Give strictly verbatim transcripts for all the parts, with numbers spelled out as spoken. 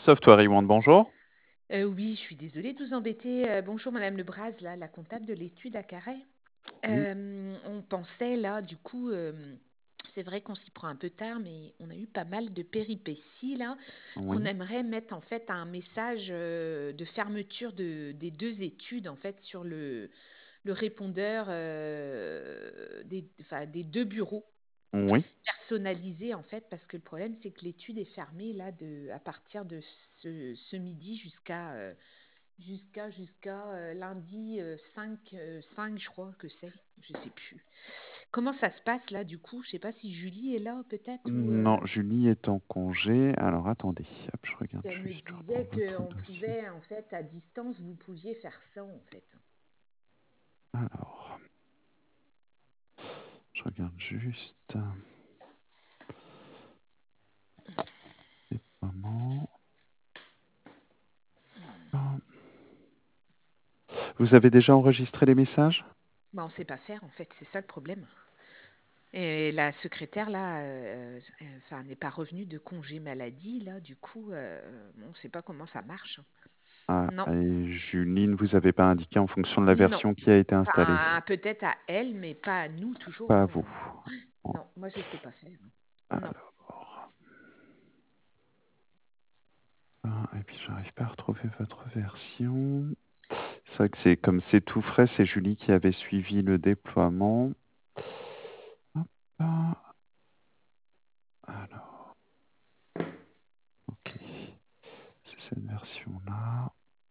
Software One, bonjour. Euh, oui, je suis désolée de vous embêter. Euh, bonjour Madame Lebras, là, la comptable de l'étude à Carhaix. Oui, Euh, on pensait là, du coup, euh, c'est vrai qu'on s'y prend un peu tard, mais on a eu pas mal de péripéties là. On oui, aimerait mettre en fait un message euh, de fermeture de, des deux études en fait sur le, le répondeur euh, des, enfin, des deux bureaux oui. personnalisés en fait, parce que le problème c'est que l'étude est fermée là de, à partir de ce, ce midi jusqu'à euh, Jusqu'à jusqu'à euh, lundi euh, cinq, euh, cinq, je crois que c'est. Je sais plus. Comment ça se passe là du coup? Je sais pas si Julie est là peut-être ou Non, euh, Julie est en congé. Alors attendez, hop, je parce regarde qu'elle me juste, je reprends disait votre qu'on dossier. pouvait en fait à distance vous pouviez faire ça en fait. Alors, je regarde juste. Déploiement. Vous avez déjà enregistré les messages? Bah on sait pas faire en fait, c'est ça le problème. Et la secrétaire là, euh, euh, enfin n'est pas revenue de congé maladie là, du coup euh, on sait pas comment ça marche. Ah, Non, et Julie ne vous avez pas indiqué en fonction de la non. version qui a été installée. Enfin, peut-être à elle, mais pas à nous toujours, Pas à hein. vous. Bon, Non, moi je sais pas faire. Non. alors, ah, et puis j'arrive pas à retrouver votre version. C'est vrai que c'est comme c'est tout frais, c'est Julie qui avait suivi le déploiement. Hop, ah, alors, ok, c'est cette version-là.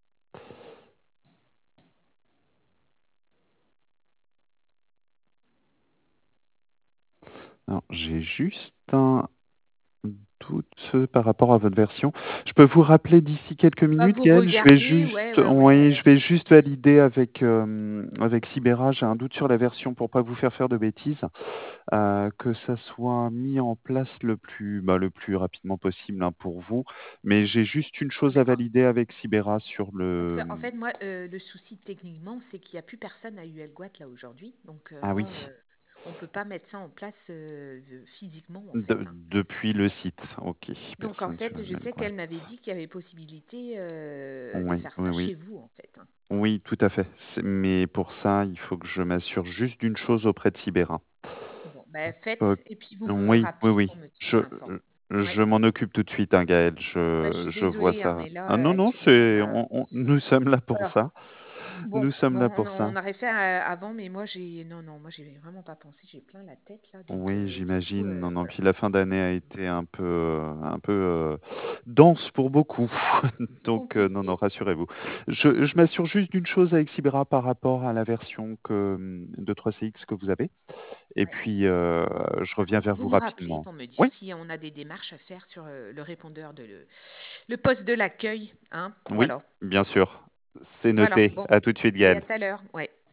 Alors, j'ai juste un doute par rapport à votre version. Je peux vous rappeler d'ici quelques Bah, minutes, vous Gaël? Je vais regardez, ouais, juste, ouais, ouais. oui, je vais juste valider avec, euh, avec Sibera. J'ai un doute sur la version pour pas vous faire faire de bêtises. Euh, que ça soit mis en place le plus, bah, le plus rapidement possible hein, pour vous. Mais j'ai juste une chose à D'accord. valider avec Sibera sur Parce le. que, en fait, moi, euh, le souci techniquement, c'est qu'il n'y a plus personne à Huelgoat là aujourd'hui. Donc, euh, Ah moi, oui, euh, on peut pas mettre ça en place euh, de- physiquement, en de- fait, hein. depuis le site. Ok, Donc, en personne sur fait, le je mail sais web. qu'elle m'avait dit qu'il y avait possibilité euh, de Oui, faire oui, ça oui. chez vous, en fait, hein. Oui, tout à fait. C'est- Mais pour ça, il faut que je m'assure juste d'une chose auprès de Sibera. Bon, ben, Euh, faites, et puis vous me oui, oui, rappelez oui. pour me Je, tenir informé. Ouais. je m'en occupe tout de suite, hein, Gaël. Ouais, je Je, suis je vois désolée, hein, ça. mais là, Ah non, euh, non, actuellement, c'est, là. on- on- nous sommes là pour Voilà. ça. Bon, Nous sommes bon, là on, pour ça. on aurait fait euh, avant, mais moi j'ai non non, moi j'ai vraiment pas pensé, j'ai plein la tête là, donc Oui, euh, du coup j'imagine. euh, Non, non. voilà. Puis la fin d'année a été un peu, euh, un peu euh, dense pour beaucoup. Donc, euh, non, non, Compliqué. rassurez-vous. Je, je m'assure juste d'une chose avec Sibera par rapport à la version que, hum, de trois C X que vous avez. Et Ouais. puis, euh, je reviens vers Vous vous me rappelez rapidement. pour me dire Oui, si on a des démarches à faire sur euh, le répondeur de le, le poste de l'accueil, hein. oui, Voilà. bien sûr. C'est Voilà. noté. Bon. À tout de suite, Et Gaël. à tout à l'heure. Ouais.